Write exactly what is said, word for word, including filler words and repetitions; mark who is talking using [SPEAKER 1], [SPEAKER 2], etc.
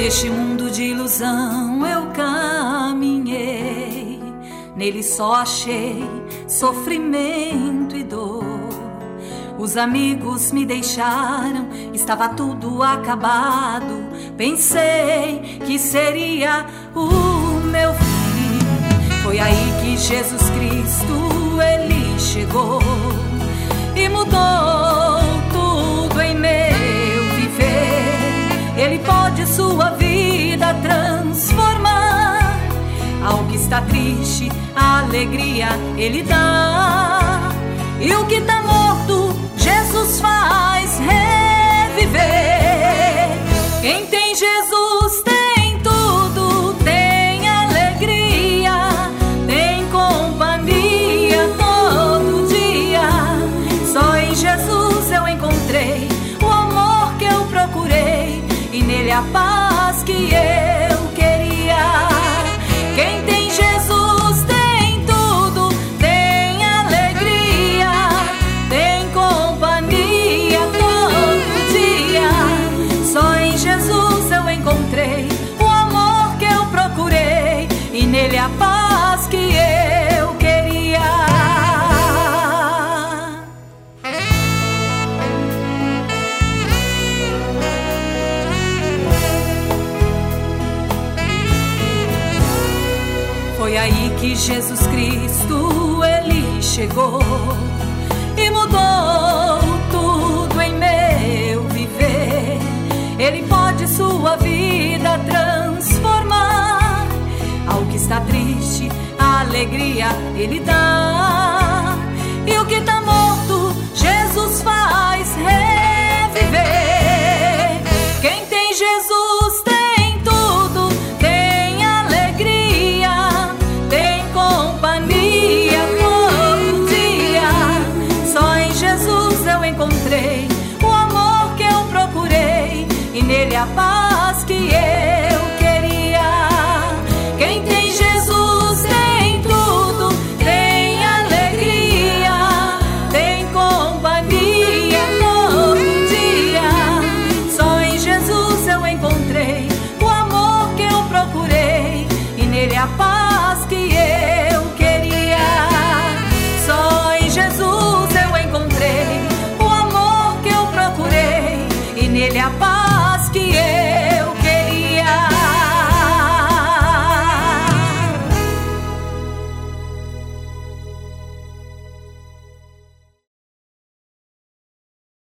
[SPEAKER 1] Neste mundo de ilusão eu caminhei, nele só achei sofrimento e dor. Os amigos me deixaram, estava tudo acabado. Pensei que seria o meu fim. Foi aí que Jesus Cristo, ele chegou e mudou tudo em meu viver. Ele pode sua vida transformar. Ao que está triste, a alegria ele dá. E o que está morto, Jesus faz reviver. Quem tem Jesus tem tudo, tem alegria, tem companhia todo dia. Só em Jesus eu encontrei o amor que eu procurei, e nele a paz que eu queria. Quem tem Jesus tem tudo, tem alegria, tem companhia todo dia. Só em Jesus eu encontrei o amor que eu procurei, e nele a paz que eu queria. Foi aí que Jesus Cristo, ele chegou e mudou tudo em meu viver. Ele pode sua vida transformar. Ao que está triste, a alegria ele dá. E o que está